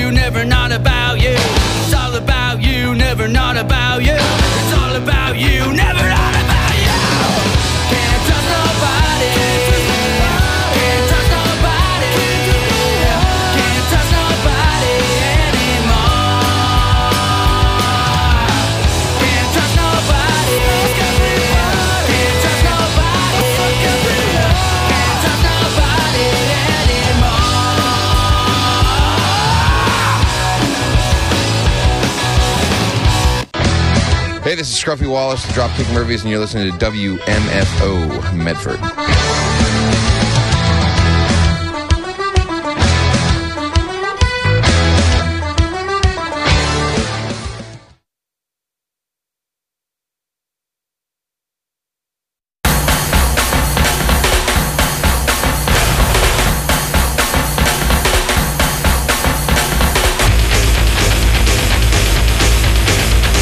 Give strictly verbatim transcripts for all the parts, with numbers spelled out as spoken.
you, never not about you. It's all about you, never not about you. It's all about you, never not about you. Can't trust nobody. Can't trust nobody. Can't trust nobody anymore. Can't trust nobody. Can't trust nobody. Can't trust nobody anymore. Hey, this is Scruffy Wallace, the Dropkick Murphys, and you're listening to W M F O Medford.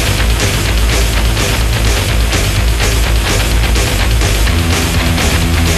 Can't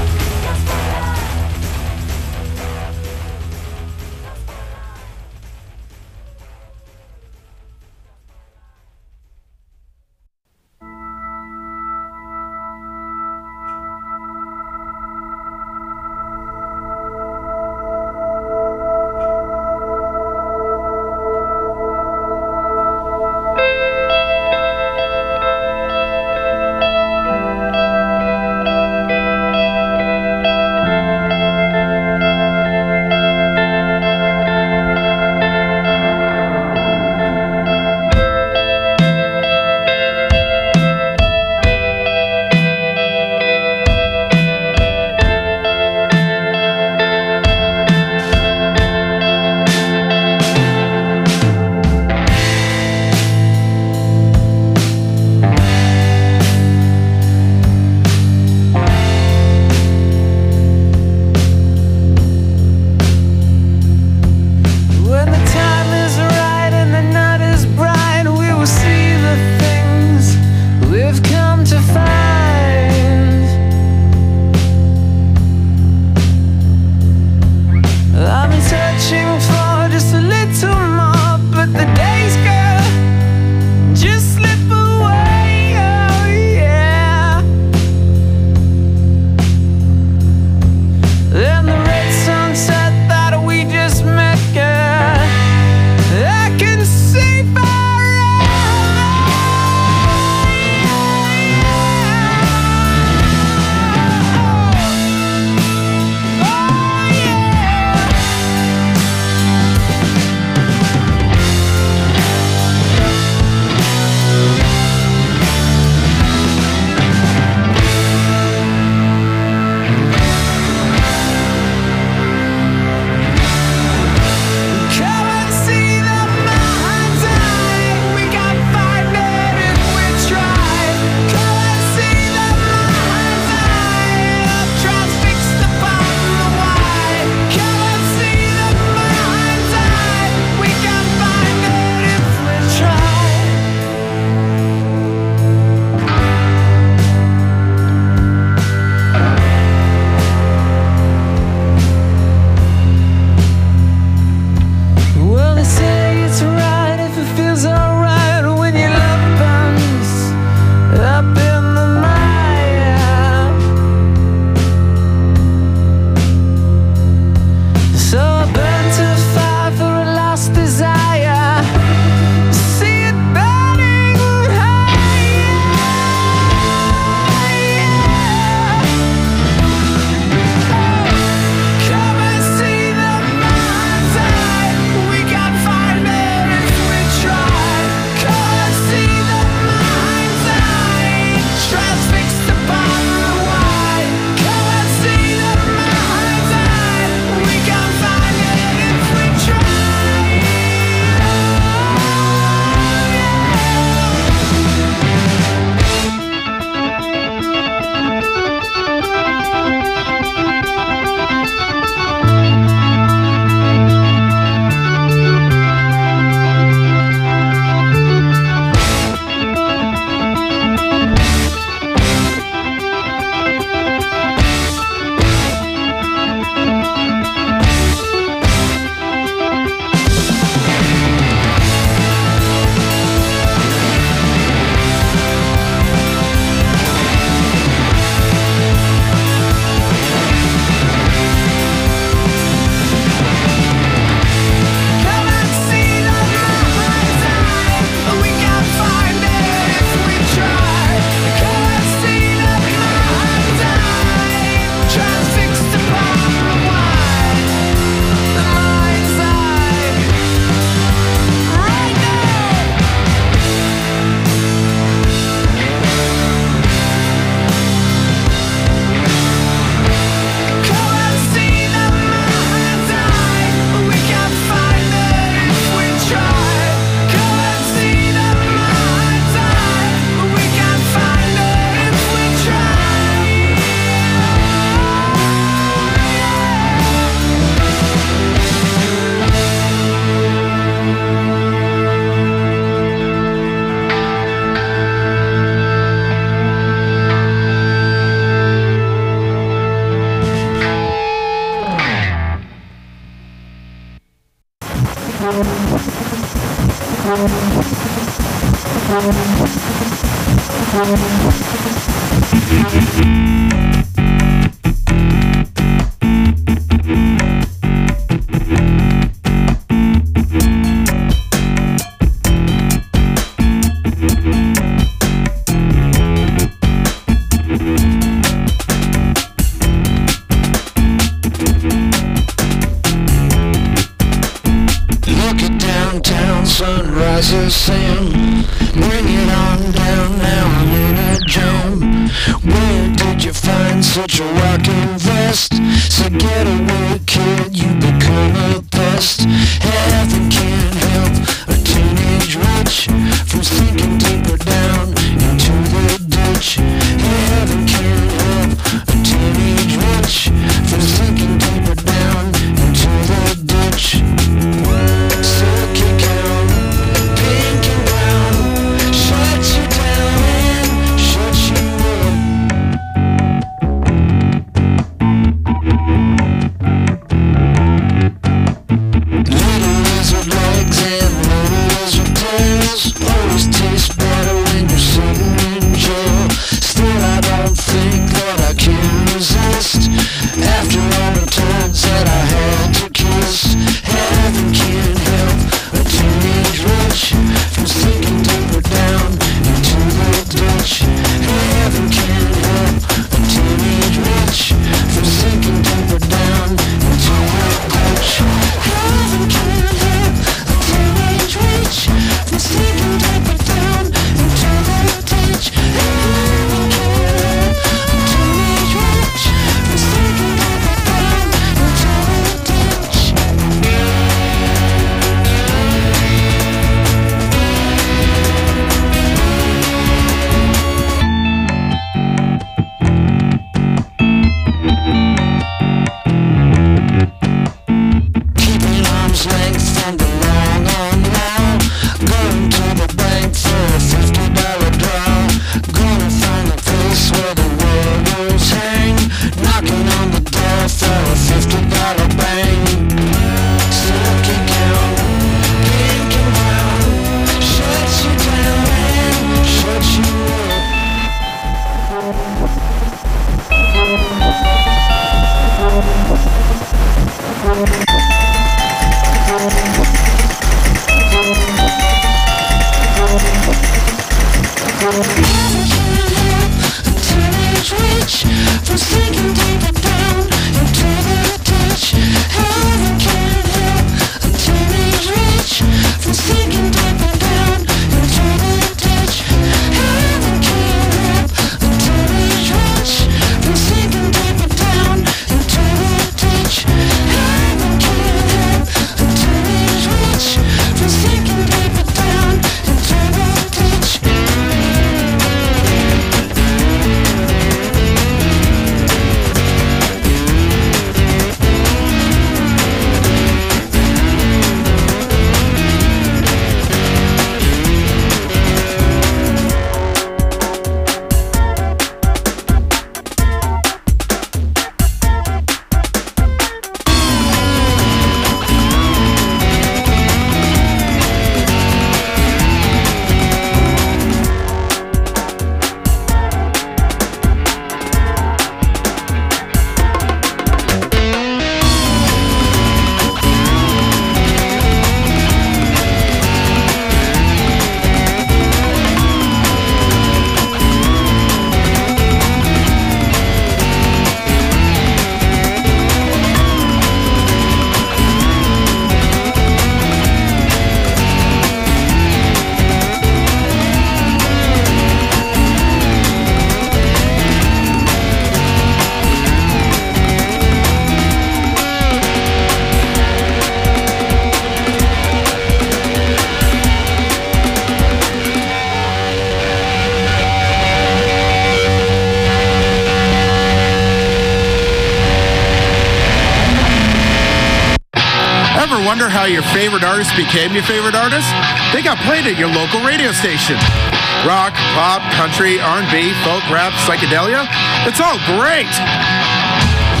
Wonder how your favorite artist became your favorite artist? They got played at your local radio station. Rock, pop, country, R and B, folk, rap, psychedelia. It's all great.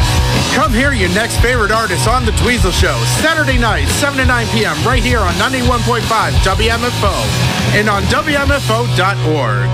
Come hear your next favorite artist on The Dweezil Show, Saturday night, seven to nine p.m., right here on ninety-one point five W M F O and on W M F O dot org.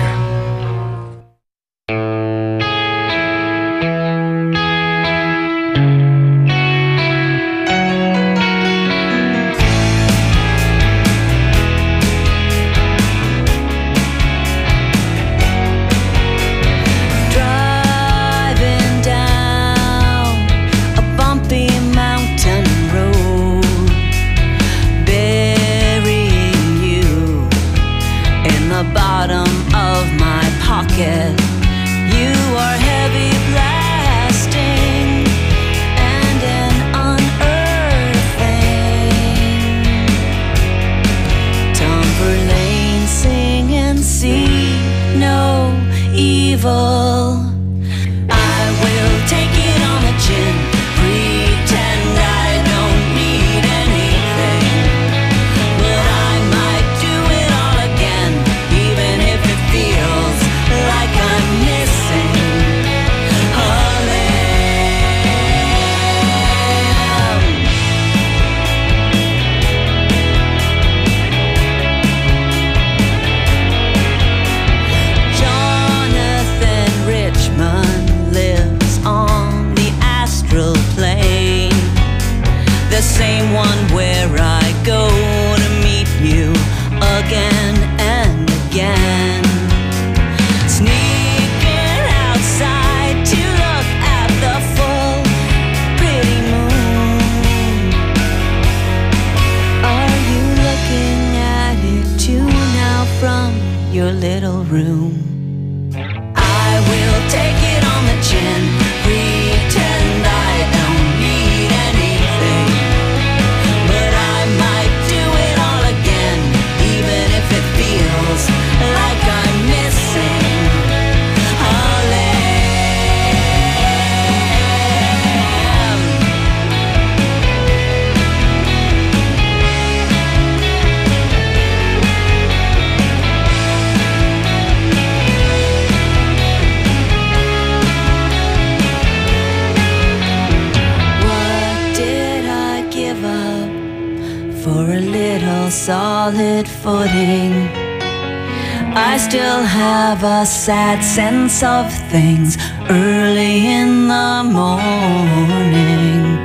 solid footing. I still have a sad sense of things early in the morning.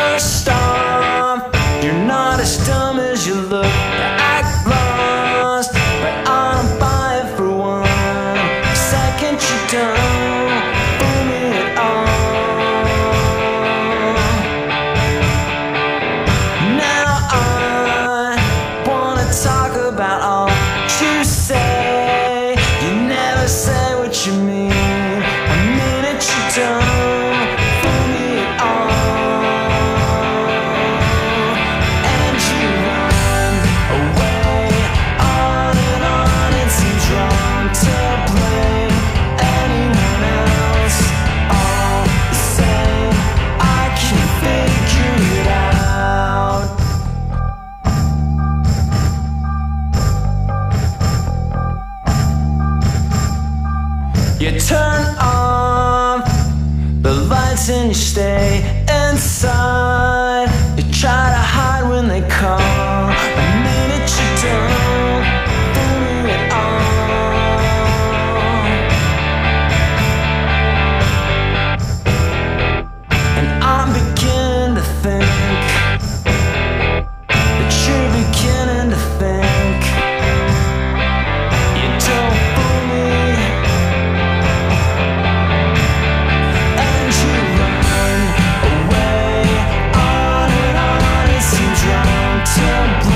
First off, you're not as dumb as you look. You act lost, but I don't buy it for one second. You don't fool me at all. Now I wanna talk about all you say. You never say what you mean. I mean it, you don't fool me at all. And you run away on and on. It seems wrong to blame anyone else. All the same, I can't figure it out. You turn off the lights and you stay inside. You try to hide when they call. A minute you don't fool me at all. And I'm beginning to think that you're beginning to think you don't fool me. And you run away on and on. It seems wrong to blame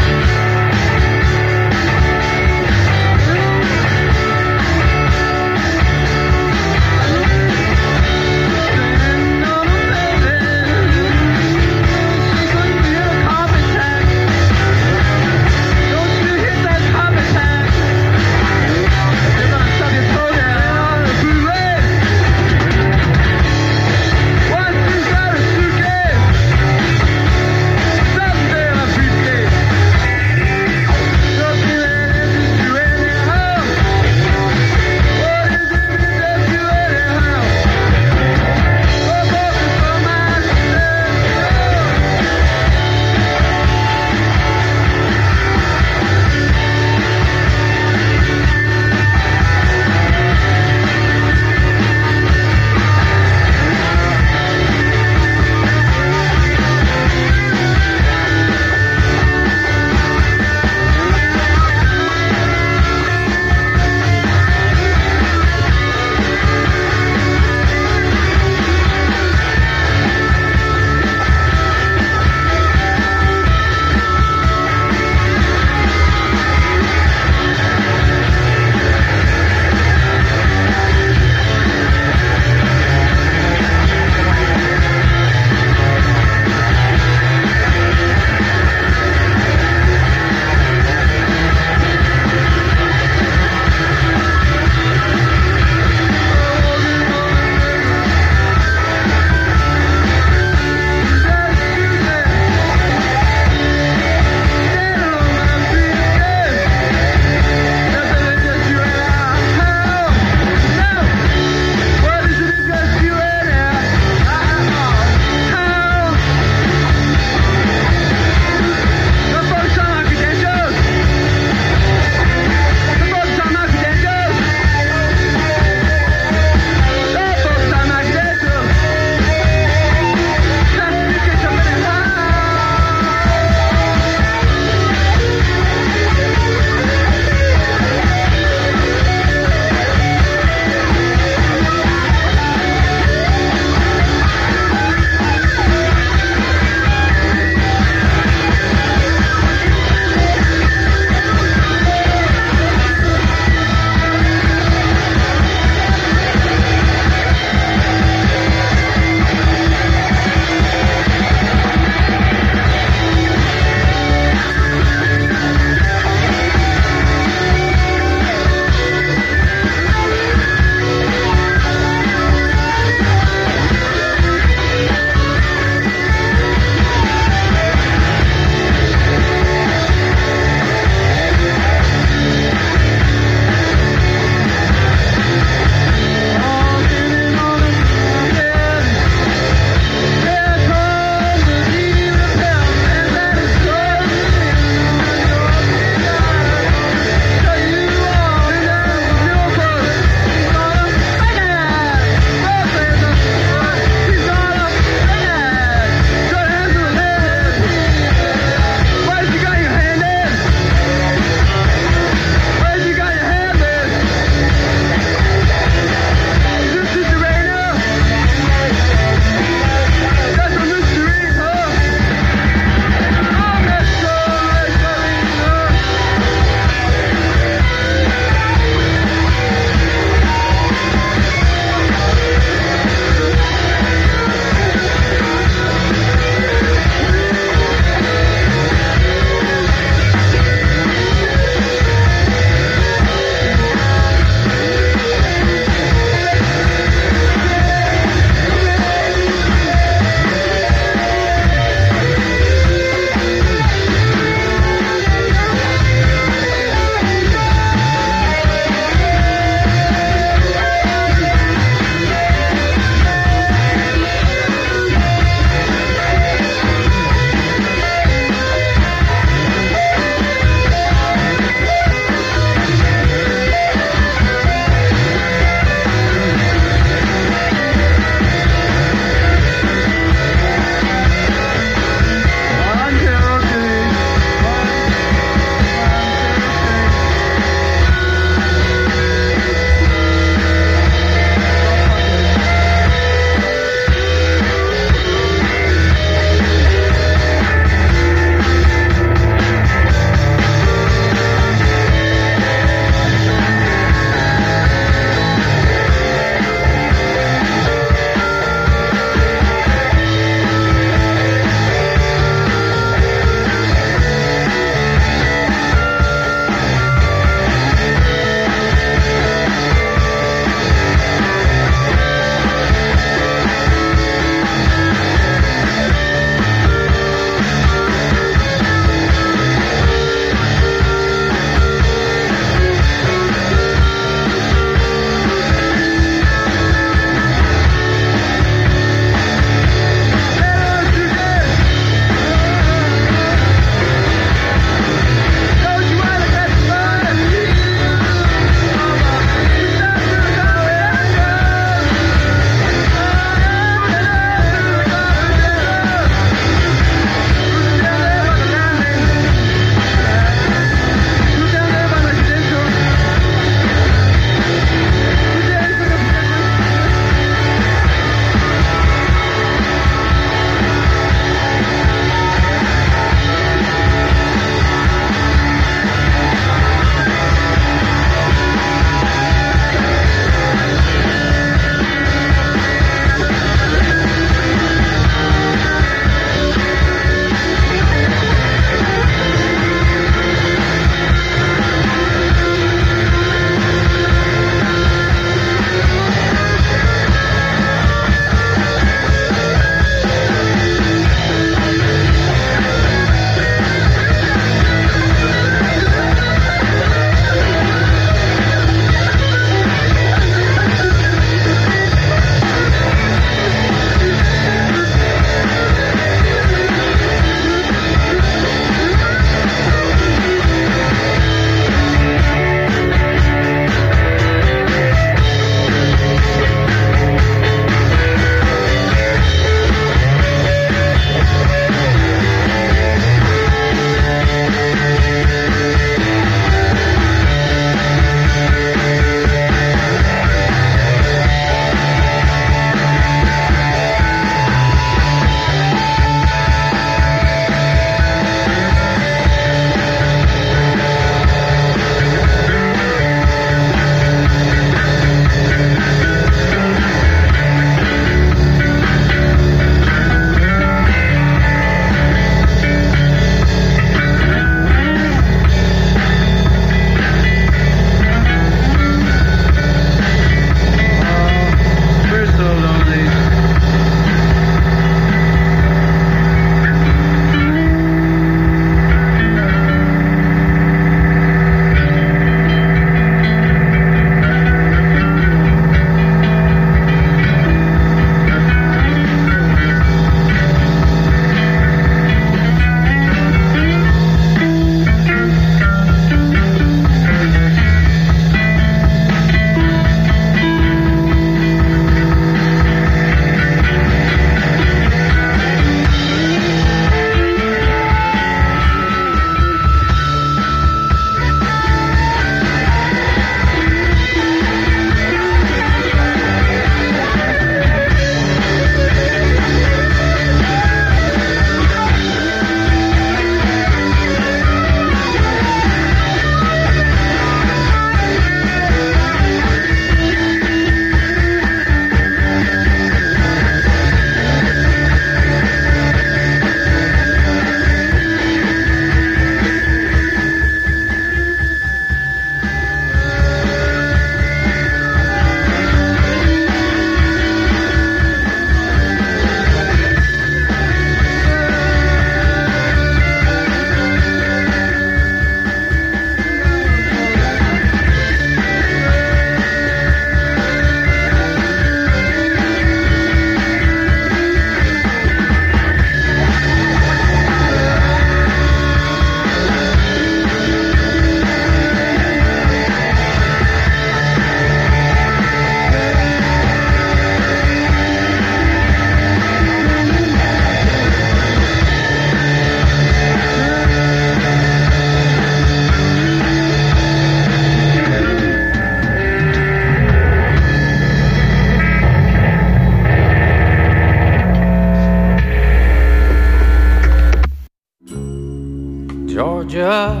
Georgia.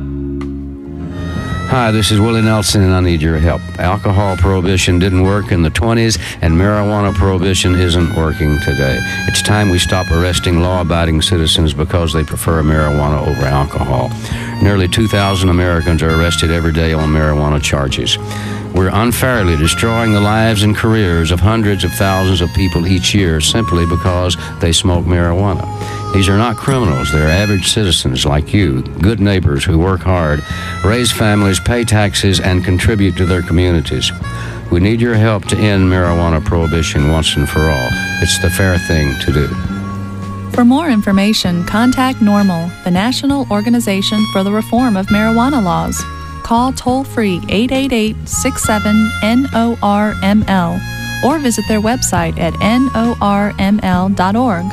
Hi, this is Willie Nelson, and I need your help. Alcohol prohibition didn't work in the twenties, and marijuana prohibition isn't working today. It's time we stop arresting law-abiding citizens because they prefer marijuana over alcohol. Nearly two thousand Americans are arrested every day on marijuana charges. We're unfairly destroying the lives and careers of hundreds of thousands of people each year simply because they smoke marijuana. These are not criminals. They're average citizens like you, good neighbors who work hard, raise families, pay taxes, and contribute to their communities. We need your help to end marijuana prohibition once and for all. It's the fair thing to do. For more information, contact NORML, the National Organization for the Reform of Marijuana Laws. Call toll-free eight eight eight, six seven, N O R M L or visit their website at N O R M L dot org.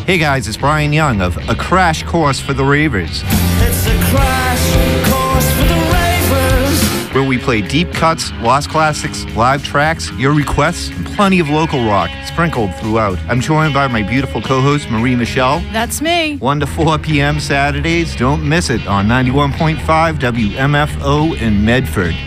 Hey guys, it's Brian Young of A Crash Course for the Ravers. It's a crash course for the ravers. Where we play deep cuts, lost classics, live tracks, your requests, and plenty of local rock sprinkled throughout. I'm joined by my beautiful co-host, Marie Michelle. That's me. one to four p.m. Saturdays. Don't miss it on ninety-one point five W M F O in Medford.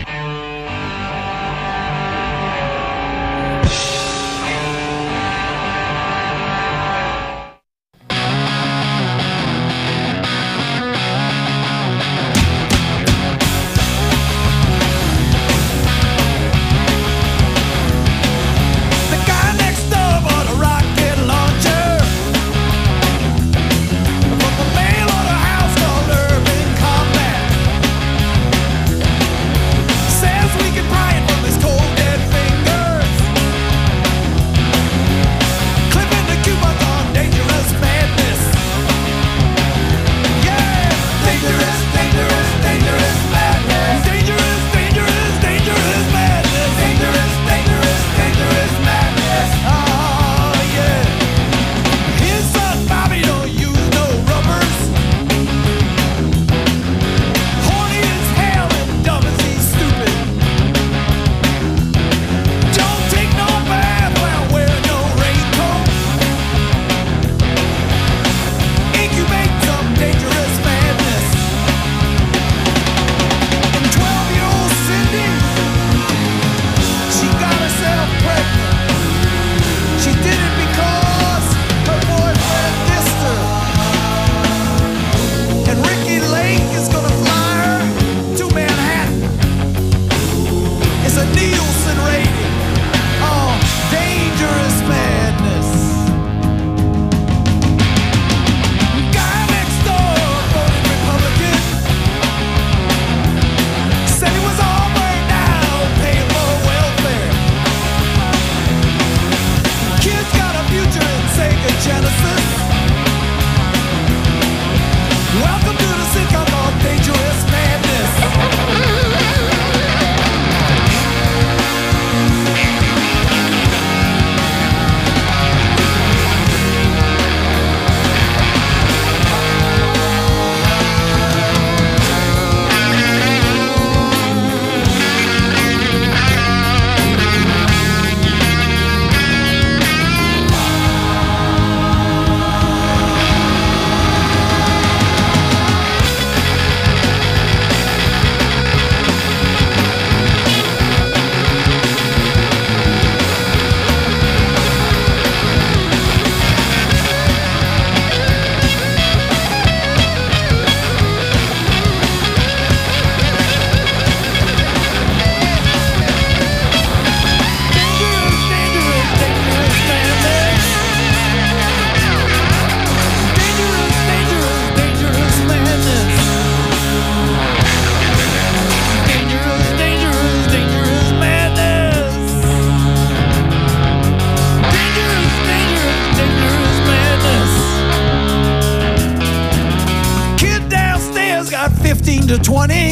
fifteen to twenty.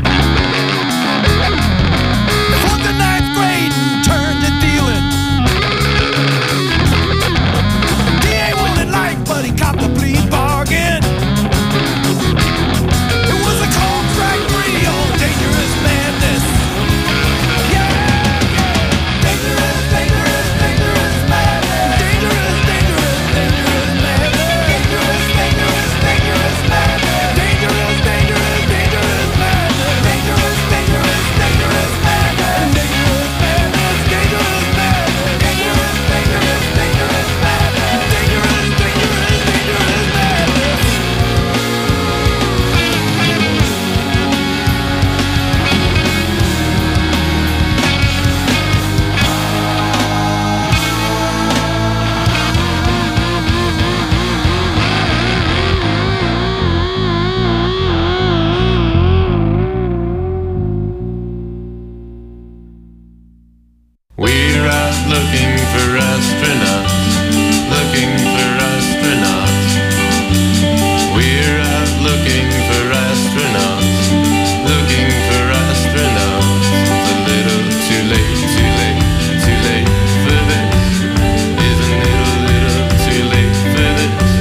From the ninth grade and turned to dealing. He ain't willing life, but he copped a plea bargain. It was a contract free on dangerous madness. Yeah, dangerous, dangerous, dangerous madness. Dangerous, dangerous, dangerous madness. Dangerous, dangerous, dangerous madness. Dangerous, dangerous, dangerous madness. Dangerous, dangerous, dangerous madness. Dangerous madness, dangerous madness. Dangerous, dangerous, dangerous madness. Dangerous, dangerous, dangerous madness. We're out looking for astronauts, looking for astronauts. We're out looking for astronauts, looking for astronauts. It's a little too late, too late, too late for this. Isn't it a little too late for this?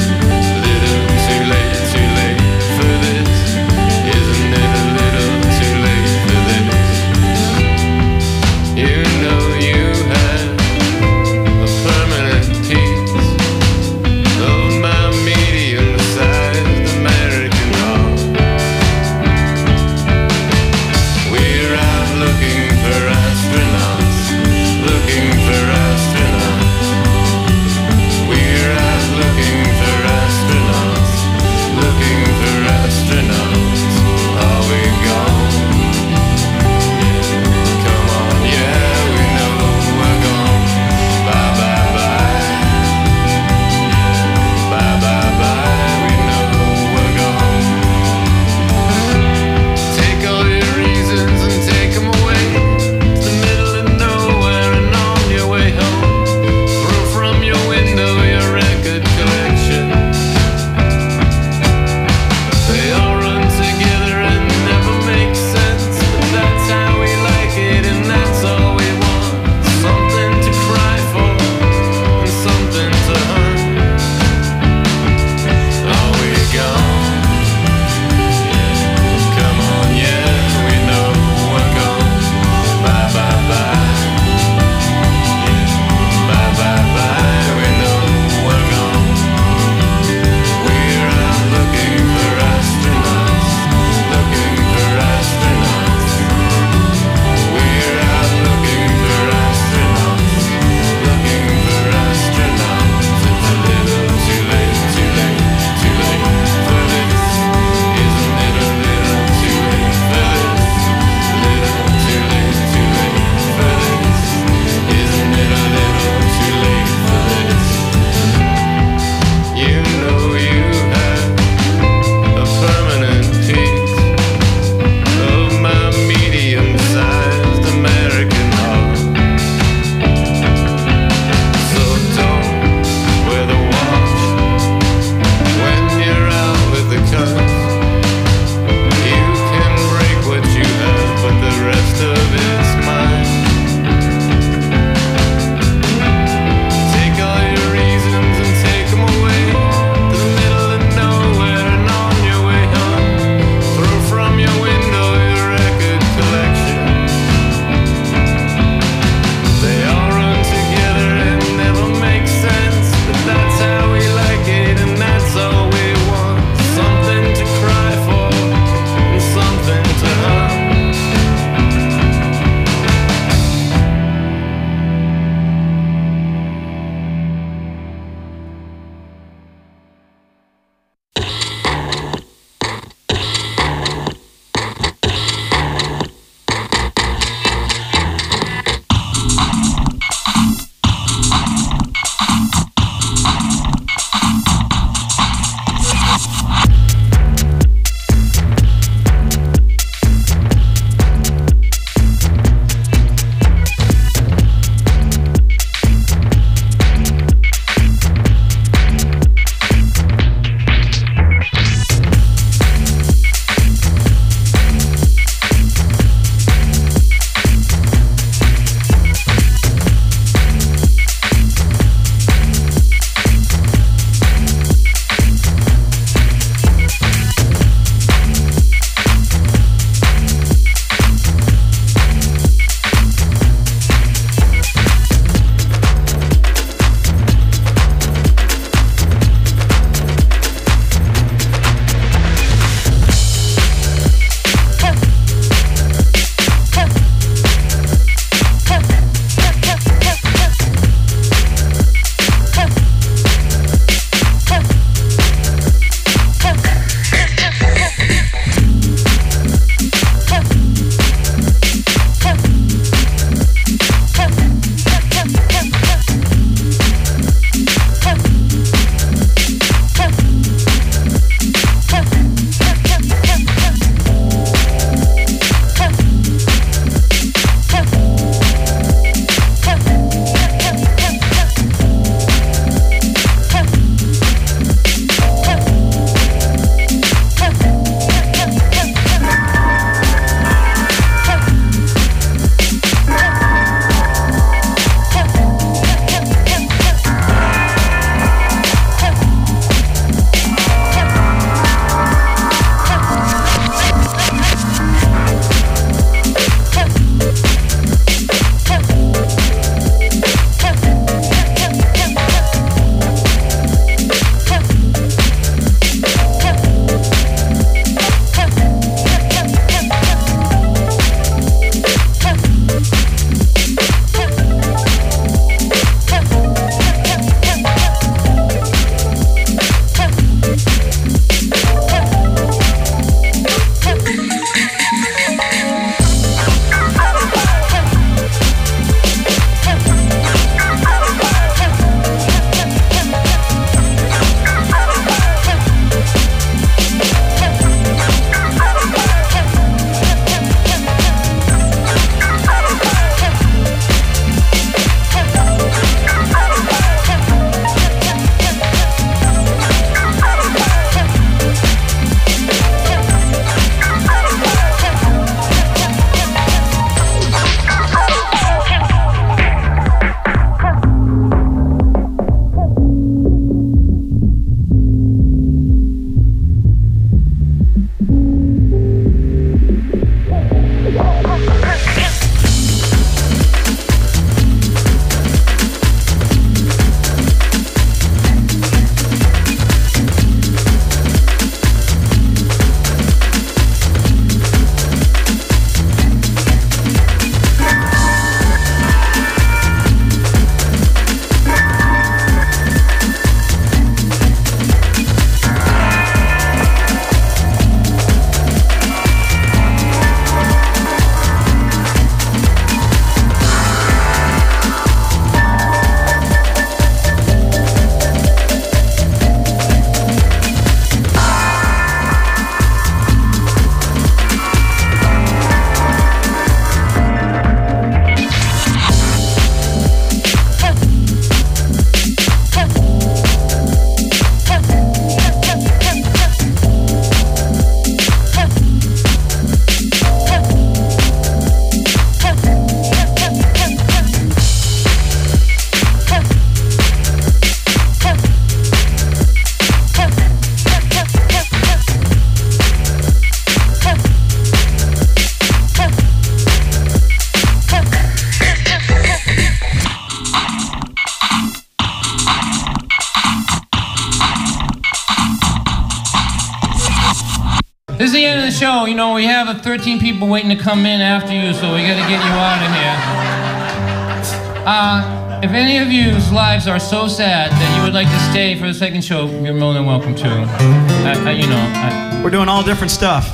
is the end of the show. You know, we have uh, thirteen people waiting to come in after you, so we gotta get you out of here. Uh, if any of you's lives are so sad that you would like to stay for the second show, you're more than welcome to. I, I, you know, I... We're doing all different stuff.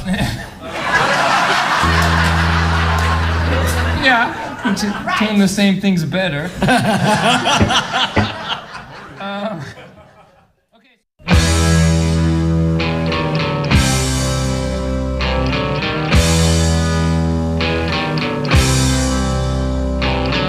Yeah, doing the same things better.